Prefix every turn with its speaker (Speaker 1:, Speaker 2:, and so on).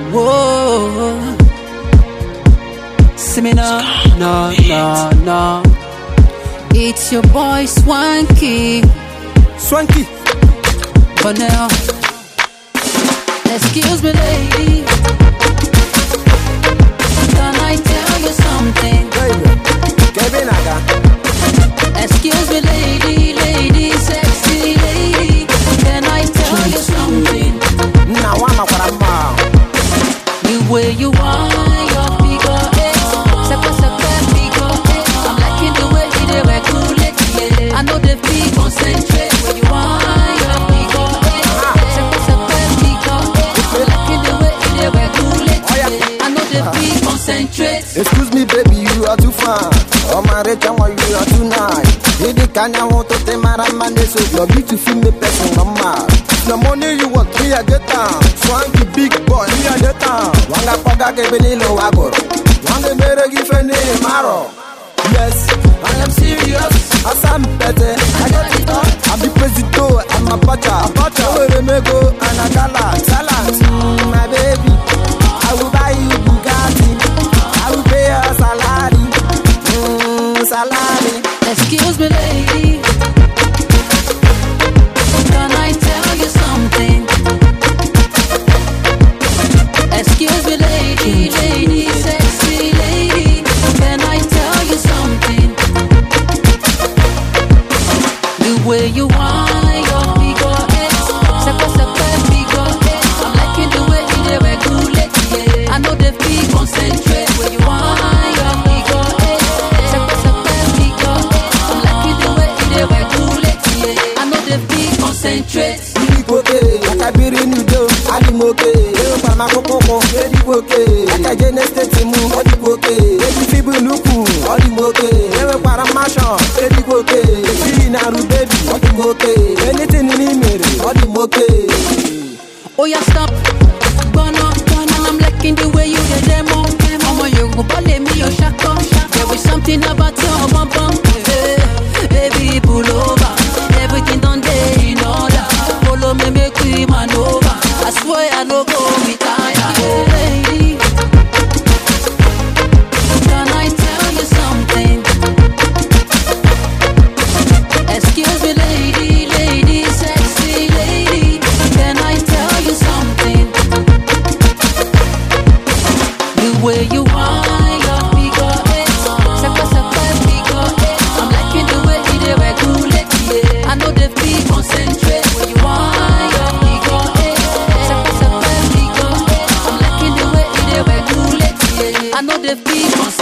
Speaker 1: Whoa. See me now, no. It's your boy Swanky. For now, excuse me, lady. Can I tell you something? Excuse me, lady, sexy lady. Can I tell you something? The way you are, your figure eight. Figure eight. I'm liking the way you regulate, yeah. I know the fee concentrate. Where you are, your figure eight. Figure eight. I'm liking the way you regulate, yeah. I know the fee concentrate.
Speaker 2: Excuse me, baby, you are too fine. Oh my rich, you are too nice. You the kind I want to take my man, so you're beautiful, me person, mama. The money you want, me I get down. Swanky big boy, me I get down. Wanga paga ke benilo agor. Wanga mere give any maro. Yes, I am serious. Asam pete, I got it up. I'm the president, I'm a pacha. Over me go and a salad. My baby, I will buy you Bugatti. I will pay your salary. Salary.
Speaker 1: Excuse me, lady. Can I tell you something? Excuse me, lady, sexy lady. Can I tell you something? The way you are, your figure eight. Figure eight. I'm liking the way you regulate, yeah. I know the fee concentrate. Where you are, your figure eight. Figure eight. I'm liking the way you regulate, yeah. I know the fee concentrate. Oh yeah, stop. Gonna, I'm liking the way you the demo. Mama, you go ballet me your shako. There is something about your bum bum. Baby, pull over. Everything done there in order. Follow me, make we maneuver. I swear I no go retire. Oh lady, can I tell you something? Excuse me, lady, sexy lady. Can I tell you something? The way you are, your figure eight. Figure eight. I'm liking the way you regulate, yeah. I know the fee concentrate. Where you are, your figure eight. Figure eight. I'm liking the way you regulate, yeah. I know the fee concentrate.